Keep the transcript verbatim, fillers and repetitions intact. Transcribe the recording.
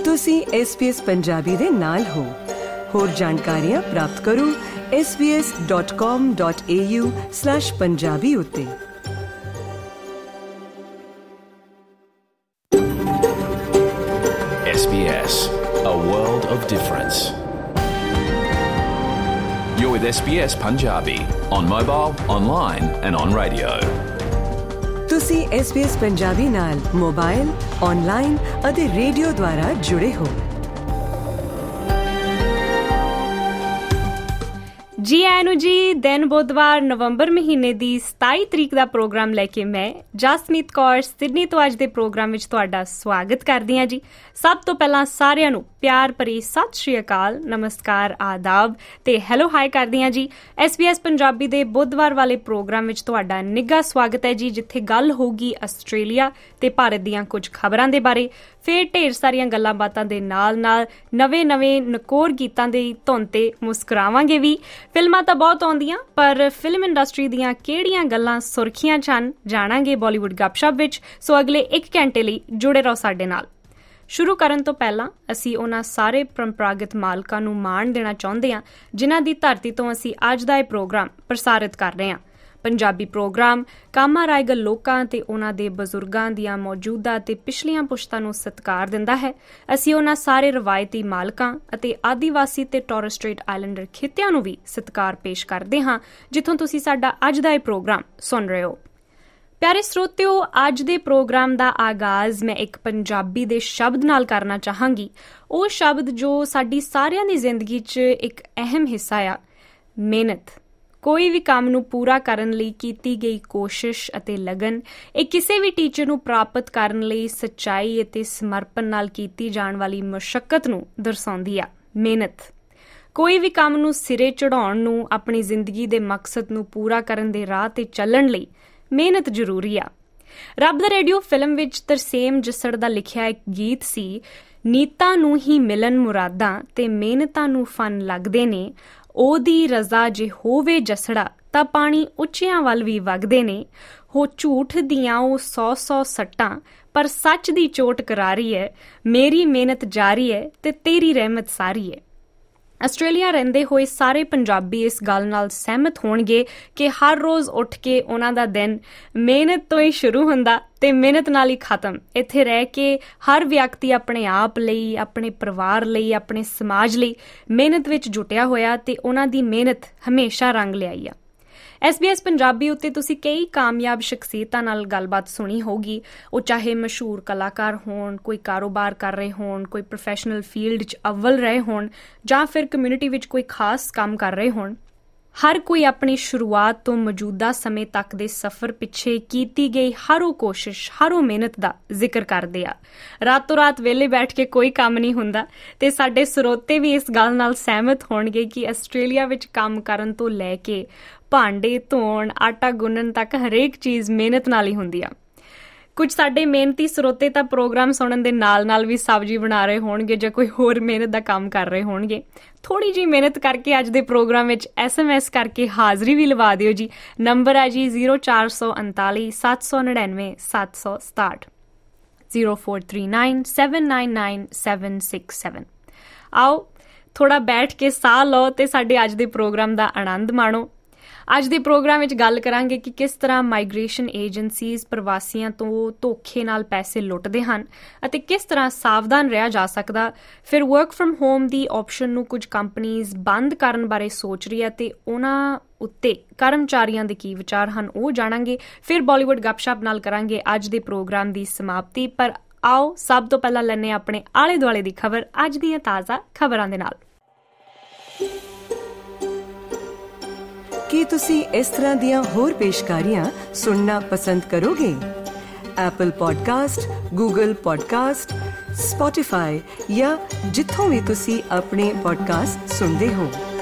ਤੁਸੀਂ S B S Punjabi ਦੇ ਨਾਲ ਹੋ। ਹੋਰ ਜਾਣਕਾਰੀਆਂ ਪ੍ਰਾਪਤ ਕਰੋ S B S dot com dot A U slash Punjabi ਉੱਤੇ। S B S, a world of difference. You're with S B S Punjabi on mobile, online and on radio. ਤੁਸੀਂ S B S Punjabi ਨਾਲ mobile, online ਅਤੇ radio ਦੁਆਰਾ ਜੁੜੇ ਹੋ। ਜੀ ਆਇਆਂ ਨੂੰ ਜੀ। ਦਿਨ ਬੁੱਧਵਾਰ ਨਵੰਬਰ ਮਹੀਨੇ ਦੀ ਸਤਾਈ ਤਰੀਕ ਦਾ ਪ੍ਰੋਗਰਾਮ ਲੈ ਕੇ ਮੈਂ ਜਸਮੀਤ ਕੌਰ ਸਿਡਨੀ ਤੋਂ ਅੱਜ ਦੇ ਪ੍ਰੋਗਰਾਮ ਵਿੱਚ ਤੁਹਾਡਾ ਸਵਾਗਤ ਕਰਦੀ ਹਾਂ ਜੀ। ਸਭ ਤੋਂ ਪਹਿਲਾਂ ਸਾਰਿਆਂ ਨੂੰ ਪਿਆਰ ਭਰੀ ਸਤਿ ਸ਼੍ਰੀ ਅਕਾਲ, ਨਮਸਕਾਰ, ਆਦਾਬ ਤੇ ਹੈਲੋ ਹਾਈ ਕਰਦੀ ਹਾਂ ਜੀ। ਐਸ ਬੀ ਐਸ ਪੰਜਾਬੀ ਦੇ ਬੁੱਧਵਾਰ ਵਾਲੇ ਪ੍ਰੋਗਰਾਮ ਵਿੱਚ ਤੁਹਾਡਾ ਨਿੱਘਾ ਸਵਾਗਤ ਹੈ ਜੀ, ਜਿੱਥੇ ਗੱਲ ਹੋਊਗੀ ਆਸਟ੍ਰੇਲੀਆ ਤੇ ਭਾਰਤ ਦੀਆਂ ਕੁਝ ਖਬਰਾਂ ਦੇ ਬਾਰੇ। ਫਿਰ ਢੇਰ ਸਾਰੀਆਂ ਗੱਲਾਂ ਬਾਤਾਂ ਦੇ ਨਾਲ ਨਾਲ ਨਵੇਂ-ਨਵੇਂ ਨਕੋਰ ਗੀਤਾਂ ਦੀ ਧੁਨ ਤੇ ਮੁਸਕਰਾਵਾਂਗੇ ਵੀ। ਫਿਲਮਾਂ ਤਾਂ ਬਹੁਤ ਆਉਂਦੀਆਂ, ਪਰ ਫਿਲਮ ਇੰਡਸਟਰੀ ਦੀਆਂ ਕਿਹੜੀਆਂ ਗੱਲਾਂ ਸੁਰਖੀਆਂ 'ਚ ਹਨ ਜਾਣਾਂਗੇ ਬਾਲੀਵੁੱਡ ਗੱਪਸ਼ਪ ਵਿੱਚ। ਸੋ ਅਗਲੇ ਇੱਕ ਘੰਟੇ ਲਈ ਜੁੜੇ ਰਹੋ ਸਾਡੇ ਨਾਲ। ਸ਼ੁਰੂ ਕਰਨ ਤੋਂ ਪਹਿਲਾਂ ਅਸੀਂ ਉਹਨਾਂ ਸਾਰੇ ਪਰੰਪਰਾਗਤ ਮਾਲਕਾਂ ਨੂੰ ਮਾਣ ਦੇਣਾ ਚਾਹੁੰਦੇ ਹਾਂ ਜਿਨ੍ਹਾਂ ਦੀ ਧਰਤੀ ਤੋਂ ਅਸੀਂ ਅੱਜ ਦਾ ਇਹ ਪ੍ਰੋਗਰਾਮ ਪ੍ਰਸਾਰਿਤ ਕਰ ਰਹੇ ਹਾਂ। ਪੰਜਾਬੀ ਪ੍ਰੋਗਰਾਮ ਕਾਮਾ ਰਾਏਗਲ ਲੋਕਾਂ ਅਤੇ ਉਹਨਾਂ ਦੇ ਬਜ਼ੁਰਗਾਂ ਦੀਆਂ ਮੌਜੂਦਾ ਅਤੇ ਪਿਛਲੀਆਂ ਪੁਸ਼ਤਾਂ ਨੂੰ ਸਤਿਕਾਰ ਦਿੰਦਾ ਹੈ। ਅਸੀਂ ਉਹਨਾਂ ਸਾਰੇ ਰਵਾਇਤੀ ਮਾਲਕਾਂ ਅਤੇ ਆਦੀਵਾਸੀ ਤੇ ਟੋਰਸ ਸਟ੍ਰੇਟ ਆਈਲੈਂਡਰ ਖਿੱਤਿਆਂ ਨੂੰ ਵੀ ਸਤਿਕਾਰ ਪੇਸ਼ ਕਰਦੇ ਹਾਂ ਜਿੱਥੋਂ ਤੁਸੀਂ ਸਾਡਾ ਅੱਜ ਦਾ ਇਹ ਪ੍ਰੋਗਰਾਮ ਸੁਣ ਰਹੇ ਹੋ। ਪਿਆਰੇ ਸਰੋਤਿਓ, ਅੱਜ ਦੇ ਪ੍ਰੋਗਰਾਮ ਦਾ ਆਗਾਜ਼ ਮੈਂ ਇੱਕ ਪੰਜਾਬੀ ਦੇ ਸ਼ਬਦ ਨਾਲ ਕਰਨਾ ਚਾਹਾਂਗੀ। ਉਹ ਸ਼ਬਦ ਜੋ ਸਾਡੀ ਸਾਰਿਆਂ ਦੀ ਜ਼ਿੰਦਗੀ 'ਚ ਇੱਕ ਅਹਿਮ ਹਿੱਸਾ ਆ, ਮਿਹਨਤ। ਕੋਈ ਵੀ ਕੰਮ ਨੂੰ ਪੂਰਾ ਕਰਨ ਲਈ ਕੀਤੀ ਗਈ ਕੋਸ਼ਿਸ਼ ਅਤੇ ਲਗਨ, ਇਹ ਕਿਸੇ ਵੀ ਟੀਚੇ ਨੂੰ ਪ੍ਰਾਪਤ ਕਰਨ ਲਈ ਸੱਚਾਈ ਅਤੇ ਸਮਰਪਣ ਨਾਲ ਕੀਤੀ ਜਾਣ ਵਾਲੀ ਮੁਸ਼ੱਕਤ ਨੂੰ ਦਰਸਾਉਂਦੀ ਆ। ਮਿਹਨਤ ਕੋਈ ਵੀ ਕੰਮ ਨੂੰ ਸਿਰੇ ਚੜਾਉਣ ਨੂੰ, ਆਪਣੀ ਜ਼ਿੰਦਗੀ ਦੇ ਮਕਸਦ ਨੂੰ ਪੂਰਾ ਕਰਨ ਦੇ ਰਾਹ ਤੇ ਚੱਲਣ ਲਈ ਮਿਹਨਤ ਜ਼ਰੂਰੀ ਆ। ਰੱਬ ਦਾ ਰੇਡੀਓ ਫਿਲਮ ਵਿੱਚ ਤਰਸੇਮ ਜੱਸੜ ਦਾ ਲਿਖਿਆ ਇੱਕ ਗੀਤ ਸੀ, ਨੀਤਾਂ ਨੂੰ ਹੀ ਮਿਲਣ ਮੁਰਾਦਾਂ ਤੇ ਮਿਹਨਤਾਂ ਨੂੰ ਫਨ ਲੱਗਦੇ ਨੇ, ਉਹਦੀ ਰਜ਼ਾ ਜੇ ਹੋਵੇ ਜਸੜਾ ਤਾਂ ਪਾਣੀ ਉੱਚਿਆਂ ਵੱਲ ਵੀ ਵਗਦੇ ਨੇ, ਹੋ ਝੂਠ ਦੀਆਂ ਉਹ ਸੌ ਸੌ ਸੱਟਾਂ ਪਰ ਸੱਚ ਦੀ ਚੋਟ ਕਰਾਰੀ ਹੈ, ਮੇਰੀ ਮਿਹਨਤ ਜਾਰੀ ਹੈ ਤੇ ਤੇਰੀ ਰਹਿਮਤ ਸਾਰੀ ਹੈ। ਆਸਟ੍ਰੇਲੀਆ ਰਹਿੰਦੇ ਹੋਏ ਸਾਰੇ ਪੰਜਾਬੀ ਇਸ ਗੱਲ ਨਾਲ ਸਹਿਮਤ ਹੋਣਗੇ ਕਿ ਹਰ ਰੋਜ਼ ਉੱਠ ਕੇ ਉਹਨਾਂ ਦਾ ਦਿਨ ਮਿਹਨਤ ਤੋਂ ਹੀ ਸ਼ੁਰੂ ਹੁੰਦਾ ਤੇ ਮਿਹਨਤ ਨਾਲ ਹੀ ਖਤਮ। ਇੱਥੇ ਰਹਿ ਕੇ ਹਰ ਵਿਅਕਤੀ ਆਪਣੇ ਆਪ ਲਈ, ਆਪਣੇ ਪਰਿਵਾਰ ਲਈ, ਆਪਣੇ ਸਮਾਜ ਲਈ ਮਿਹਨਤ ਵਿੱਚ ਜੁਟਿਆ ਹੋਇਆ ਤੇ ਉਹਨਾਂ ਦੀ ਮਿਹਨਤ ਹਮੇਸ਼ਾ ਰੰਗ ਲਿਆਈ ਆ। ਐਸ ਬੀ ਐਸ ਪੰਜਾਬੀ ਉੱਤੇ ਤੁਸੀਂ ਕਈ ਕਾਮਯਾਬ ਸ਼ਖਸੀਅਤਾਂ ਨਾਲ ਗੱਲਬਾਤ ਸੁਣੀ ਹੋਊਗੀ। ਉਹ ਚਾਹੇ ਮਸ਼ਹੂਰ ਕਲਾਕਾਰ ਹੋਣ, ਕੋਈ ਕਾਰੋਬਾਰ ਕਰ ਰਹੇ ਹੋਣ, ਕੋਈ ਪ੍ਰੋਫੈਸ਼ਨਲ ਫੀਲਡ 'ਚ ਅਵਲ ਰਹੇ ਹੋਣ ਜਾਂ ਫਿਰ ਕਮਿਊਨਿਟੀ ਵਿੱਚ ਕੋਈ ਖਾਸ ਕੰਮ ਕਰ ਰਹੇ ਹੋਣ। ਹਰ ਕੋਈ ਆਪਣੀ ਸ਼ੁਰੂਆਤ ਤੋਂ ਮੌਜੂਦਾ ਸਮੇਂ ਤੱਕ ਦੇ ਸਫ਼ਰ ਪਿੱਛੇ ਕੀਤੀ ਗਈ ਹਰ ਉਹ ਕੋਸ਼ਿਸ਼, ਹਰ ਉਹ ਮਿਹਨਤ ਦਾ ਜ਼ਿਕਰ ਕਰਦੇ ਆ। ਰਾਤੋਂ ਰਾਤ ਵਿਹਲੇ ਬੈਠ ਕੇ ਕੋਈ ਕੰਮ ਨਹੀਂ ਹੁੰਦਾ ਤੇ ਸਾਡੇ ਸਰੋਤੇ ਵੀ ਇਸ ਗੱਲ ਨਾਲ ਸਹਿਮਤ ਹੋਣਗੇ ਕਿ ਆਸਟ੍ਰੇਲੀਆ ਵਿੱਚ ਕੰਮ ਕਰਨ ਤੋਂ ਲੈ ਕੇ ਭਾਂਡੇ ਧੋਣ, ਆਟਾ ਗੁੰਨਣ ਤੱਕ ਹਰੇਕ ਚੀਜ਼ ਮਿਹਨਤ ਨਾਲ ਹੀ ਹੁੰਦੀ ਆ। ਕੁਝ ਸਾਡੇ ਮਿਹਨਤੀ ਸਰੋਤੇ ਤਾਂ ਪ੍ਰੋਗਰਾਮ ਸੁਣਨ ਦੇ ਨਾਲ ਨਾਲ ਵੀ ਸਬਜ਼ੀ ਬਣਾ ਰਹੇ ਹੋਣਗੇ ਜਾਂ ਕੋਈ ਹੋਰ ਮਿਹਨਤ ਦਾ ਕੰਮ ਕਰ ਰਹੇ ਹੋਣਗੇ। ਥੋੜ੍ਹੀ ਜਿਹੀ ਮਿਹਨਤ ਕਰਕੇ ਅੱਜ ਦੇ ਪ੍ਰੋਗਰਾਮ ਵਿੱਚ ਐਸ ਐਮ ਐਸ ਕਰਕੇ ਹਾਜ਼ਰੀ ਵੀ ਲਵਾ ਦਿਓ ਜੀ। ਨੰਬਰ ਹੈ ਜੀ ਜ਼ੀਰੋ ਚਾਰ ਸੌ ਉਨਤਾਲੀ ਸੱਤ ਸੌ ਨੜਿਨਵੇਂ ਸੱਤ ਸੌ ਸਤਾਹਠ zero four three nine seven nine nine seven six seven. ਆਓ ਥੋੜ੍ਹਾ ਬੈਠ ਕੇ ਸਾਹ ਲਓ ਤੇ ਸਾਡੇ ਅੱਜ ਦੇ ਪ੍ਰੋਗਰਾਮ ਦਾ ਆਨੰਦ ਮਾਣੋ। ਅੱਜ ਦੇ ਪ੍ਰੋਗਰਾਮ ਵਿੱਚ ਗੱਲ ਕਰਾਂਗੇ ਕਿ ਕਿਸ ਤਰ੍ਹਾਂ ਮਾਈਗ੍ਰੇਸ਼ਨ ਏਜੰਸੀਜ਼ ਪ੍ਰਵਾਸੀਆਂ ਤੋਂ ਧੋਖੇ ਨਾਲ ਪੈਸੇ ਲੁੱਟਦੇ ਹਨ ਅਤੇ ਕਿਸ ਤਰ੍ਹਾਂ ਸਾਵਧਾਨ ਰਿਹਾ ਜਾ ਸਕਦਾ। ਫਿਰ ਵਰਕ ਫਰਮ ਹੋਮ ਦੀ ਆਪਸ਼ਨ ਨੂੰ ਕੁਝ ਕੰਪਨੀਜ਼ ਬੰਦ ਕਰਨ ਬਾਰੇ ਸੋਚ ਰਹੀ ਹੈ ਤੇ ਉਹਨਾਂ ਉੱਤੇ ਕਰਮਚਾਰੀਆਂ ਦੇ ਕੀ ਵਿਚਾਰ ਹਨ ਉਹ ਜਾਣਾਂਗੇ। ਫਿਰ ਬਾਲੀਵੁੱਡ ਗੱਪਸ਼ਪ ਨਾਲ ਕਰਾਂਗੇ ਅੱਜ ਦੇ ਪ੍ਰੋਗਰਾਮ ਦੀ ਸਮਾਪਤੀ। ਪਰ ਆਓ ਸਭ ਤੋਂ ਪਹਿਲਾਂ ਲੈਂਦੇ ਆਪਣੇ ਆਲੇ ਦੁਆਲੇ ਦੀ ਖਬਰ ਅੱਜ ਦੀਆਂ ਤਾਜ਼ਾ ਖਬਰਾਂ ਦੇ ਨਾਲ। ਕੀ ਤੁਸੀਂ ਇਸ ਤਰ੍ਹਾਂ ਦੀਆਂ ਹੋਰ ਪੇਸ਼ਕਾਰੀਆਂ ਸੁਣਨਾ ਪਸੰਦ ਕਰੋਗੇ? Apple podcast, Google podcast, Spotify ਜਾਂ ਜਿੱਥੋਂ ਵੀ ਤੁਸੀਂ ਆਪਣੇ ਪੋਡਕਾਸਟ ਸੁਣਦੇ ਹੋ।